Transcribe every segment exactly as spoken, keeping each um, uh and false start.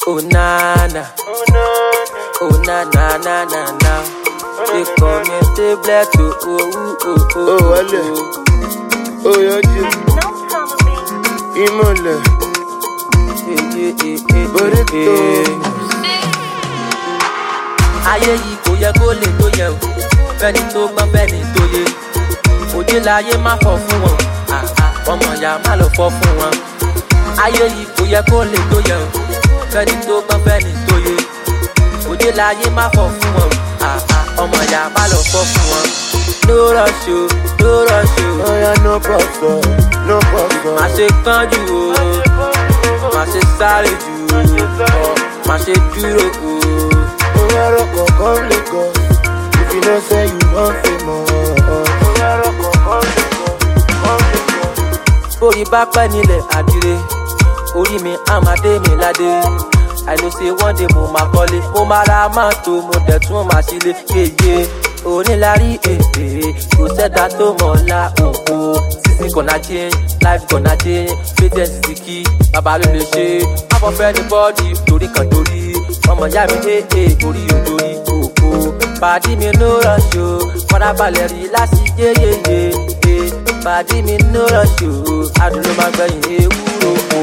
Oh na na, oh na na na na na. They call me the black oh oh oh oh. Oh wale, oh yoji, imole, borito. Ayé yìí kò yẹ kó lè tó yẹ o, fẹ́ni tó gbọ́n fẹ́ni tó yẹ. Òde láyé má fọ́ fún wọn, ọmọ ìyá má lọ fọ́ fún wọn. Ayé yìí kò yẹ kó lè tó yẹ o, fẹ́ni tó gbọ́n fẹ́ni tó yẹ. Òde láyé má fọ́ fún wọn, ọmọ ìyá má lọ fọ́ fún wọn. No rush o, no rush o. Oya no problem, no problem. Má ṣe kánjú o, má ṣe sáré jù o, má ṣe dúró o. Oya roko come Lagos, if you know say you want famous. Oya roko come Lagos, come Lagos. Orí bá pẹ́ nílẹ̀ àdìrẹ, orí mi àmàdé mi ládé. I know say one day mo máa kọ́lé, mo máa ra mọ́tò, mo dẹ̀ tún máa sílé yéyé. Onílárí èdè, kò sẹ́dá tó mọ̀ ọ́lá òkú. Season gonna change, life gonna change, fitness ti kí, bàbá ló lè ṣe. Afọ́fẹ́ ní bọ́ọ̀dì torí kan torí, ọmọ ìyá mi dé orí òdòrí òkú. Pàdí mi ló rọ̀ṣù, fọ́nàbalẹ̀ rí láti yéyéyé. Pàdí mi ló rọ̀ṣù, adùn ló máa gbẹ̀yìn ewúro o,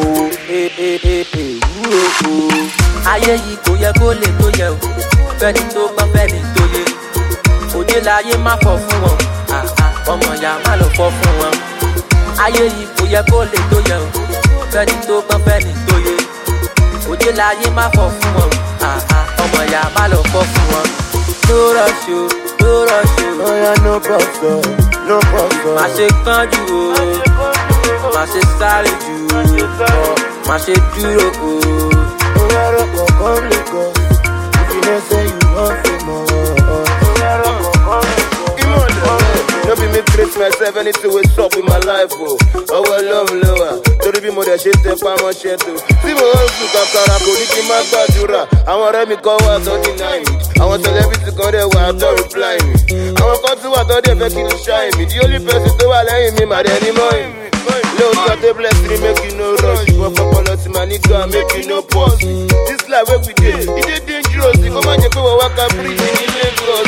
ewúro o. Ayé yìí kò yẹ kó lè tó yẹ o, fẹ́ni tó gbọ́n fẹ́ni tó yẹ. Òde láyé má fọ́ fún wọn, ọmọ ìyá má lọ fọ́ fún wọn. Ayé yìí kò yẹ kó lè tó yẹ o, fẹ́ni tó gbọ́n fẹ́ni tó yẹ. Òde láyé má fọ́ fún wọn, ọmọ ìyá má lọ fọ́ fún wọn. No rush o, no rush o. Oya no problem, no problem. Má ṣe kánjú o, má ṣe sáré jù o, má ṣe dúró o. Oya roko come Lagos, if you know say you want famous. Oya roko come Lagos, imole. No be me treat myself, anything wey sup with my life o. Ọwọ́ love lower, torí bí mo dẹ̀ ṣe tẹ pamọ́ ṣe tó. Tí mo wọ́n sùn kàkàrà kò ní kí n má gbàdúrà. Àwọn ọ̀rẹ́ mi kan wà tó deny mi. Àwọn celebrity kan dẹ̀ wà tó reply mi. Àwọn kan tún wà tó dẹ̀ fẹ́ kí n shine mi. The only person tó wà lẹ́yìn mi màdé ní mọ́yìn mi. Lóòótọ́ tó bless me make you no rush. Ìwọ́n fọpọlọ tí màá ní gan make you no pause. This life wey we dey, e dey dangerous. Kó má jẹ́ pé wọ́n wá ká bíríjì ní Lagos.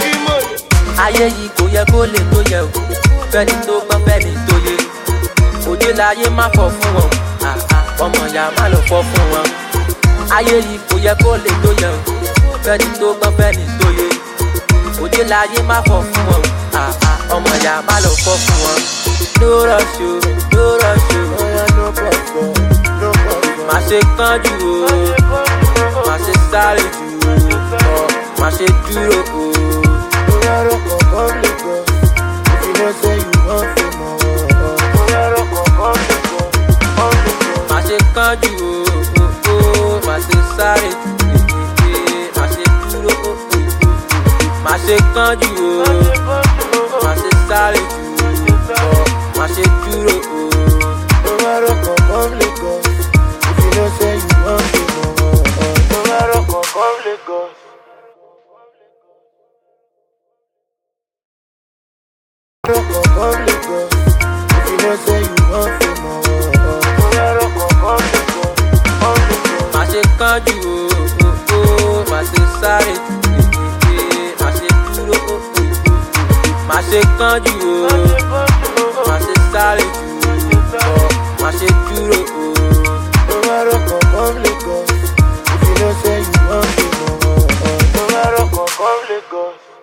Ayé yìí kò yẹ kó lè tó yẹ o, fẹ́ni tó gbọ́n fẹ́ni tó yẹ. Òde láyé má fọ́ fún wọn, ọmọ ìyá má lọ fọ́ fún wọn. Ayé yìí kò yẹ kó lè tó yẹ o, fẹ́ni tó gbọ́n fẹ́ni tó yẹ. Òde láyé má fọ́ fún wọn, ọmọ ìyá má lọ fọ́ fún wọn. No rush o, no rush o. Oya no problem, no problem. Má ṣe kánjú o, má ṣe sáré jù o, má ṣe dúró o. Oya roko come Lagos, if you know say you want famous. Oya roko come Lagos, come Lagos. Má ṣe kánjú o, má ṣe sáré jù o, má ṣe dúró o. Má ṣe kánjú o, má ṣe sáré jù o, má ṣe dúró o. Oya roko come Lagos, if you know say you want famous. Oya roko come Lagos. Roko come Lagos, if you know say you want famous. Oya roko come Lagos, come Lagos. Má ṣe kánjú o, má ṣe sáré jù o, má ṣe dúró o. Má ṣe kánjú o, má ṣe sáré jù o, má ṣe dúró o. Oya roko come Lagos, if you know say you want famous. Oya roko come Lagos.